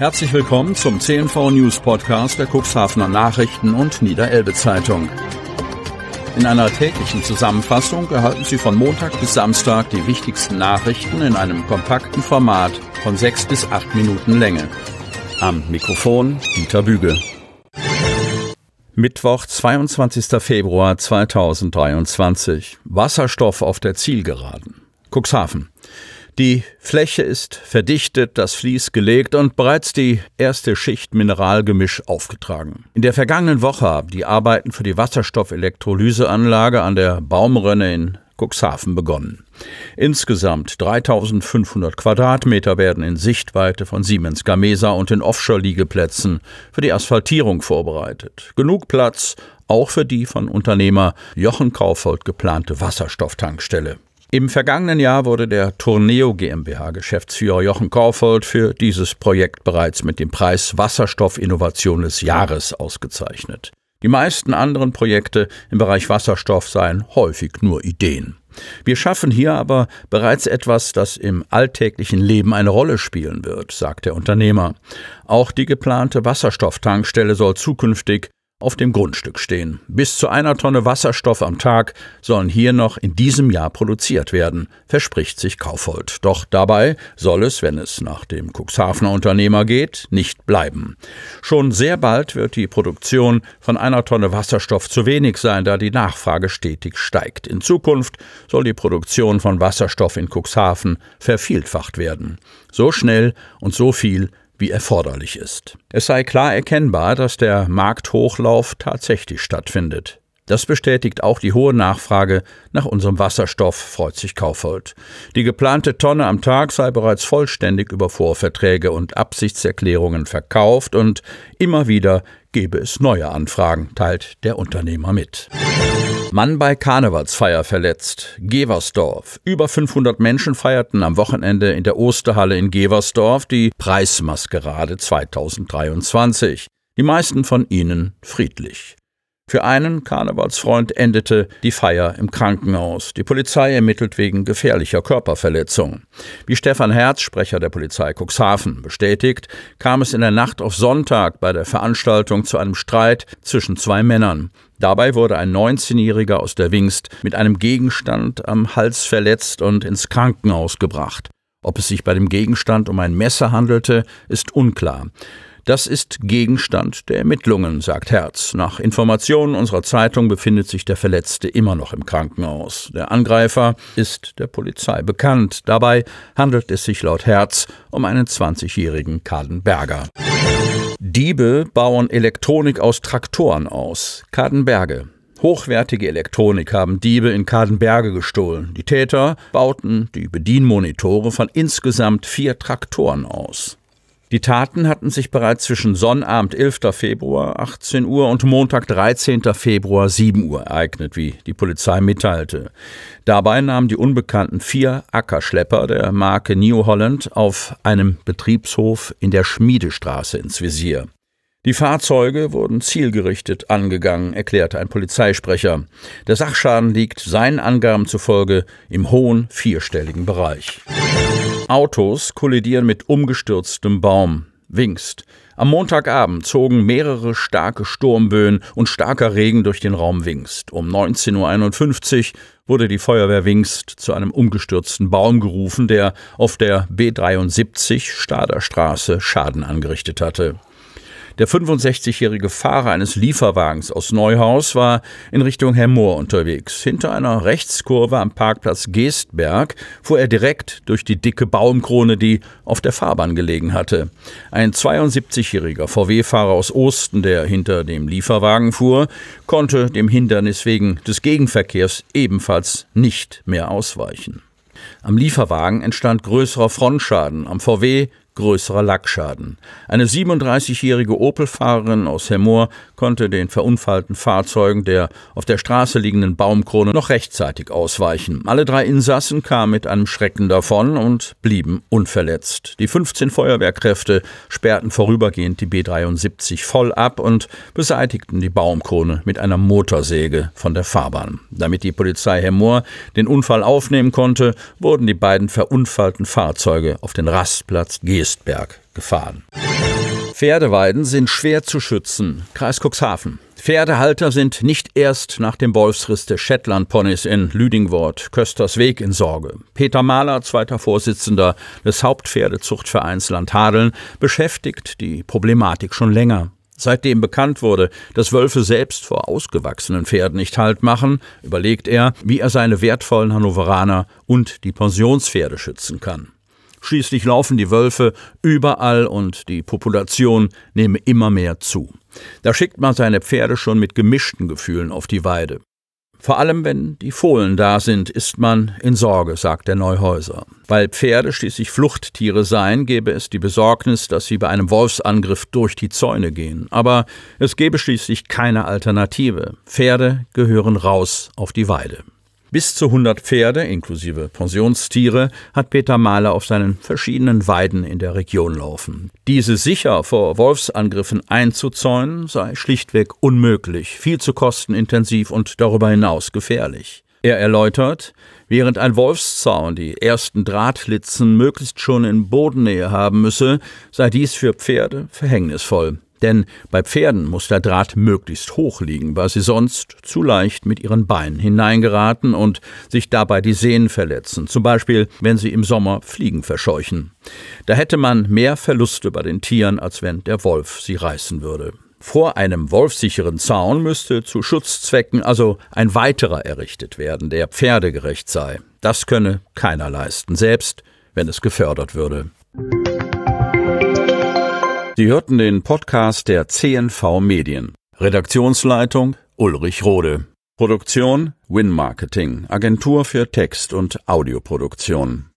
Herzlich willkommen zum CNV News Podcast der Cuxhavener Nachrichten und Niederelbe Zeitung. In einer täglichen Zusammenfassung erhalten Sie von Montag bis Samstag die wichtigsten Nachrichten in einem kompakten Format von 6 bis 8 Minuten Länge. Am Mikrofon Dieter Büge. Mittwoch, 22. Februar 2023. Wasserstoff auf der Zielgeraden. Cuxhaven. Die Fläche ist verdichtet, das Vlies gelegt und bereits die erste Schicht Mineralgemisch aufgetragen. In der vergangenen Woche haben die Arbeiten für die Wasserstoffelektrolyseanlage an der Baumrönne in Cuxhaven begonnen. Insgesamt 3.500 Quadratmeter werden in Sichtweite von Siemens Gamesa und den Offshore-Liegeplätzen für die Asphaltierung vorbereitet. Genug Platz auch für die von Unternehmer Jochen Kaufold geplante Wasserstofftankstelle. Im vergangenen Jahr wurde der Tourneo GmbH-Geschäftsführer Jochen Kaufold für dieses Projekt bereits mit dem Preis Wasserstoffinnovation des Jahres ausgezeichnet. Die meisten anderen Projekte im Bereich Wasserstoff seien häufig nur Ideen. Wir schaffen hier aber bereits etwas, das im alltäglichen Leben eine Rolle spielen wird, sagt der Unternehmer. Auch die geplante Wasserstofftankstelle soll zukünftig auf dem Grundstück stehen. Bis zu 1 Tonne Wasserstoff am Tag sollen hier noch in diesem Jahr produziert werden, verspricht sich Kaufold. Doch dabei soll es, wenn es nach dem Cuxhavener Unternehmer geht, nicht bleiben. Schon sehr bald wird die Produktion von 1 Tonne Wasserstoff zu wenig sein, da die Nachfrage stetig steigt. In Zukunft soll die Produktion von Wasserstoff in Cuxhaven vervielfacht werden. So schnell und so viel wie erforderlich ist. Es sei klar erkennbar, dass der Markthochlauf tatsächlich stattfindet. Das bestätigt auch die hohe Nachfrage nach unserem Wasserstoff, freut sich Kaufold. Die geplante Tonne am Tag sei bereits vollständig über Vorverträge und Absichtserklärungen verkauft und immer wieder gebe es neue Anfragen, teilt der Unternehmer mit. Mann bei Karnevalsfeier verletzt. Geversdorf. Über 500 Menschen feierten am Wochenende in der Osterhalle in Geversdorf die Preismaskerade 2023. Die meisten von ihnen friedlich. Für einen Karnevalsfreund endete die Feier im Krankenhaus. Die Polizei ermittelt wegen gefährlicher Körperverletzung. Wie Stefan Herz, Sprecher der Polizei Cuxhaven, bestätigt, kam es in der Nacht auf Sonntag bei der Veranstaltung zu einem Streit zwischen 2 Männern. Dabei wurde ein 19-Jähriger aus der Wingst mit einem Gegenstand am Hals verletzt und ins Krankenhaus gebracht. Ob es sich bei dem Gegenstand um ein Messer handelte, ist unklar. Das ist Gegenstand der Ermittlungen, sagt Herz. Nach Informationen unserer Zeitung befindet sich der Verletzte immer noch im Krankenhaus. Der Angreifer ist der Polizei bekannt. Dabei handelt es sich laut Herz um einen 20-jährigen Kadenberger. Diebe bauen Elektronik aus Traktoren aus. Kadenberge. Hochwertige Elektronik haben Diebe in Kadenberge gestohlen. Die Täter bauten die Bedienmonitore von insgesamt 4 Traktoren aus. Die Taten hatten sich bereits zwischen Sonnabend 11. Februar 18 Uhr und Montag 13. Februar 7 Uhr ereignet, wie die Polizei mitteilte. Dabei nahmen die Unbekannten 4 Ackerschlepper der Marke New Holland auf einem Betriebshof in der Schmiedestraße ins Visier. Die Fahrzeuge wurden zielgerichtet angegangen, erklärte ein Polizeisprecher. Der Sachschaden liegt seinen Angaben zufolge im hohen 4-stelligen Bereich. Autos kollidieren mit umgestürztem Baum. Wingst. Am Montagabend zogen mehrere starke Sturmböen und starker Regen durch den Raum Wingst. Um 19.51 Uhr wurde die Feuerwehr Wingst zu einem umgestürzten Baum gerufen, der auf der B73 Staderstraße Schaden angerichtet hatte. Der 65-jährige Fahrer eines Lieferwagens aus Neuhaus war in Richtung Hemmoor unterwegs. Hinter einer Rechtskurve am Parkplatz Geestberg fuhr er direkt durch die dicke Baumkrone, die auf der Fahrbahn gelegen hatte. Ein 72-jähriger VW-Fahrer aus Osten, der hinter dem Lieferwagen fuhr, konnte dem Hindernis wegen des Gegenverkehrs ebenfalls nicht mehr ausweichen. Am Lieferwagen entstand größerer Frontschaden, am VW größerer Lackschaden. Eine 37-jährige Opel-Fahrerin aus Hemmoor konnte den verunfallten Fahrzeugen der auf der Straße liegenden Baumkrone noch rechtzeitig ausweichen. Alle 3 Insassen kamen mit einem Schrecken davon und blieben unverletzt. Die 15 Feuerwehrkräfte sperrten vorübergehend die B73 voll ab und beseitigten die Baumkrone mit einer Motorsäge von der Fahrbahn. Damit die Polizei Hemmoor den Unfall aufnehmen konnte, wurden die beiden verunfallten Fahrzeuge auf den Rastplatz Geestberg gefahren. Pferdeweiden sind schwer zu schützen. Kreis Cuxhaven. Pferdehalter sind nicht erst nach dem Wolfsriss des Shetland-Ponys in Lüdingwort, Köstersweg in Sorge. Peter Mahler, zweiter Vorsitzender des Hauptpferdezuchtvereins Landhadeln, beschäftigt die Problematik schon länger. Seitdem bekannt wurde, dass Wölfe selbst vor ausgewachsenen Pferden nicht Halt machen, überlegt er, wie er seine wertvollen Hannoveraner und die Pensionspferde schützen kann. Schließlich laufen die Wölfe überall und die Population nehme immer mehr zu. Da schickt man seine Pferde schon mit gemischten Gefühlen auf die Weide. Vor allem, wenn die Fohlen da sind, ist man in Sorge, sagt der Neuhäuser. Weil Pferde schließlich Fluchttiere seien, gäbe es die Besorgnis, dass sie bei einem Wolfsangriff durch die Zäune gehen. Aber es gäbe schließlich keine Alternative. Pferde gehören raus auf die Weide. Bis zu 100 Pferde, inklusive Pensionstiere, hat Peter Mahler auf seinen verschiedenen Weiden in der Region laufen. Diese sicher vor Wolfsangriffen einzuzäunen, sei schlichtweg unmöglich, viel zu kostenintensiv und darüber hinaus gefährlich. Er erläutert, während ein Wolfszaun die ersten Drahtlitzen möglichst schon in Bodennähe haben müsse, sei dies für Pferde verhängnisvoll. Denn bei Pferden muss der Draht möglichst hoch liegen, weil sie sonst zu leicht mit ihren Beinen hineingeraten und sich dabei die Sehnen verletzen, zum Beispiel wenn sie im Sommer Fliegen verscheuchen. Da hätte man mehr Verluste bei den Tieren, als wenn der Wolf sie reißen würde. Vor einem wolfsicheren Zaun müsste zu Schutzzwecken also ein weiterer errichtet werden, der pferdegerecht sei. Das könne keiner leisten, selbst wenn es gefördert würde. Sie hörten den Podcast der CNV Medien. Redaktionsleitung Ulrich Rode. Produktion Win Marketing, Agentur für Text- und Audioproduktion.